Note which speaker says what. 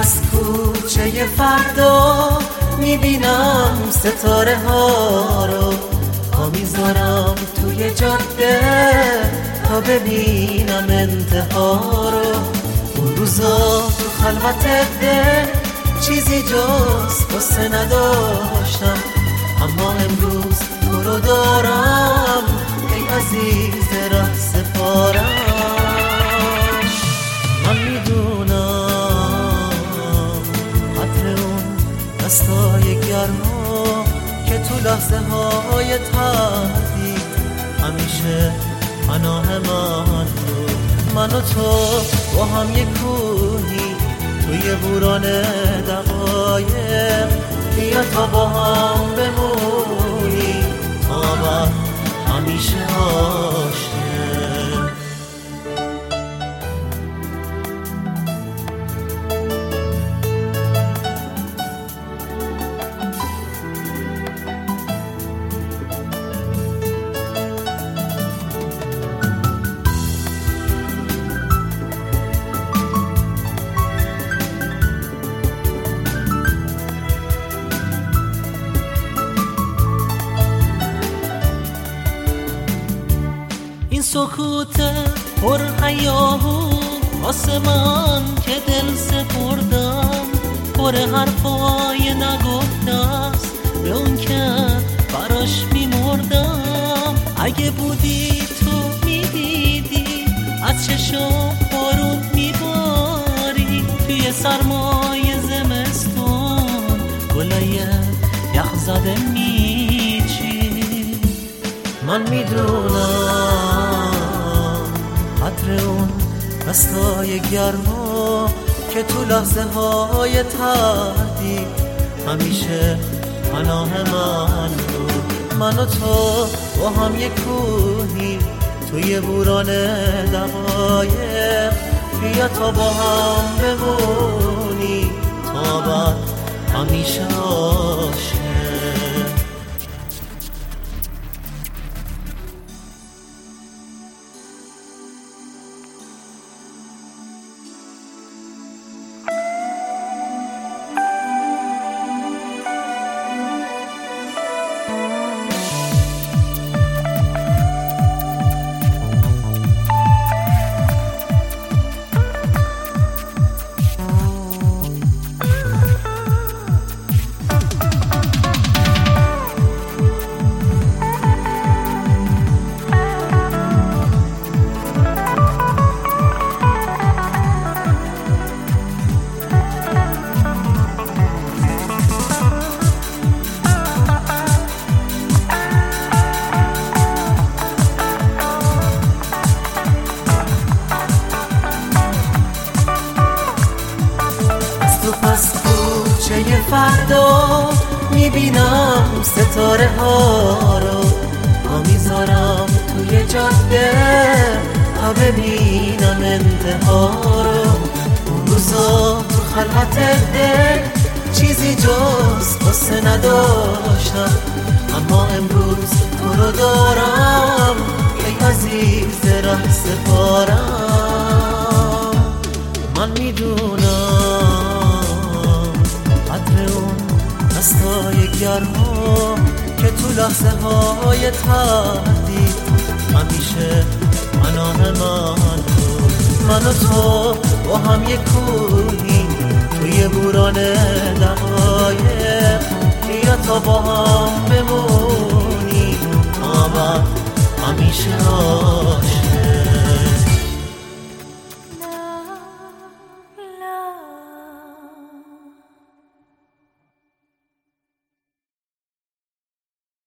Speaker 1: پس کوچه فردا میبینم ستاره ها رو، پا میذارم توی جاده تا ببینم انتها رو. اون روزا تو خلوت دل چیزی جز قصه نداشتم، اما امروز تو رو دارم ای عزیز ره سپارم. من میدونم قدر اون دستای گرما که تو لحظه های تردید همیشه پناه من بود. من و تو با هم یک کوهی توی بوران دقایق، بیا تا با هم بمونی تا بعد همیشه عاشق.
Speaker 2: سکوت پر هیاهو واسه من که دل سپردم، پر حرفای نگفته است به اون که براش میمردم. اگه بودی تو میدیدی از چشم بارون میباری، توی سرمای زمستون گلای یخ زده میچی.
Speaker 1: من میدونم قدر اون دستای گرما که تو لحظه های تردید همیشه پناه من بود. من و تو با هم یک کوهی توی بوران دقایق، بیا تا با هم بمونی تا بعد همیشه عاشق. پس کوچه فردا میبینم ستاره ها رو، پا میذارم توی جاده تا ببینم انتها رو. اون روزا تو خلوت دل چیزی جز قصه نداشتم، اما امروز تو رو دارم ای عزیز ره سپارم. من میدونم قدر اون دستای گرما که تو لحظه های تردید همیشه پناه من بود. من و تو با هم یک کوهی توی بوران دقایق، بیا تا با هم